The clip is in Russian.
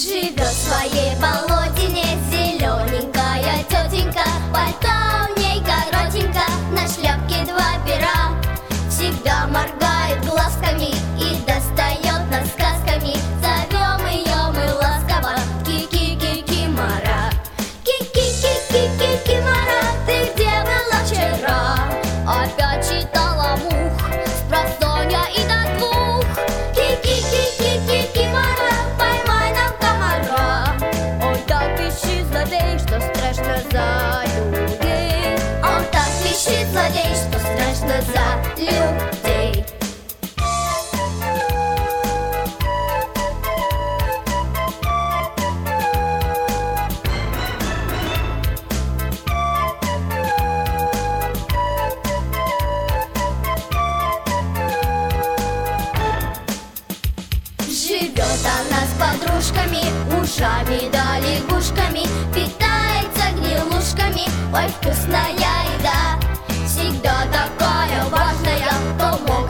Живет в своей болотине зелененькая тетенька. Пальто в ней коротенько, на шляпке два пера. Всегда моргает глазками и достает нас сказками. Зовем ее мы ласково Ки-ки-ки-ки-мара. Ки-ки-ки-ки-ки-мара, ты где была вчера? Опять читала мух спросонья и до двух. Ки-ки-ки-ки-ки-мара, поймай нам комара. Он так пищит злодей, что страшно за людей. Он так пищит злодей, что страшно за людей. Живет она с подружками, ушами да лягушками, питается гнилушками. Ой, вкусная еда, всегда такая важная, то мог